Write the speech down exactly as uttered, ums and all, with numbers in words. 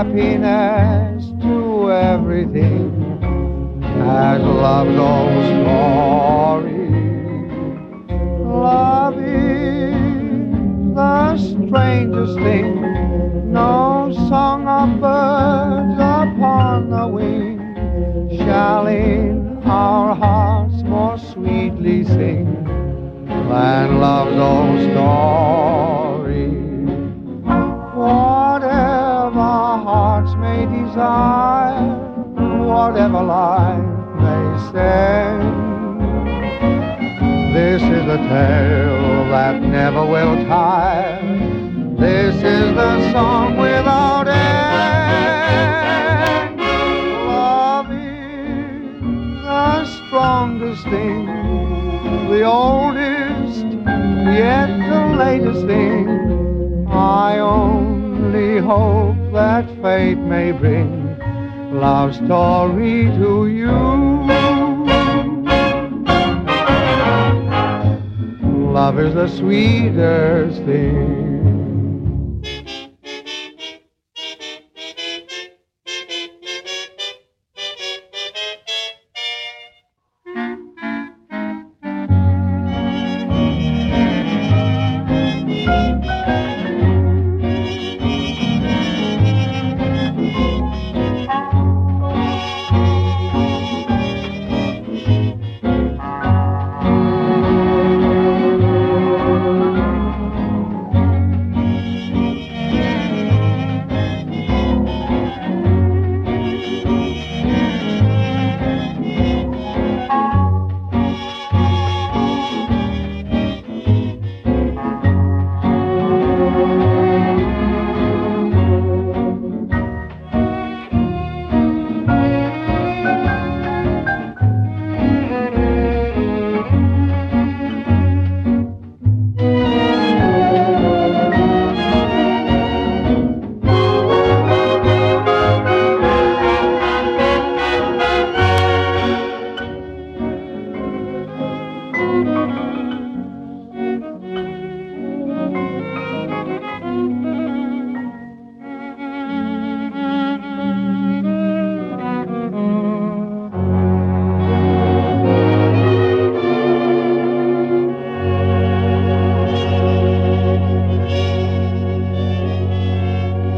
happiness to everything, as love's old story. Love is the strangest thing, no song of birds upon the wing shall in our hearts more sweetly sing than love's old story. Whatever hearts may desire, whatever life may send, this is a tale that never will tire. This is the song without end. Love is the strongest thing, the oldest, yet the latest thing. I only hope that fate may bring love's story to you. Love is the sweetest thing.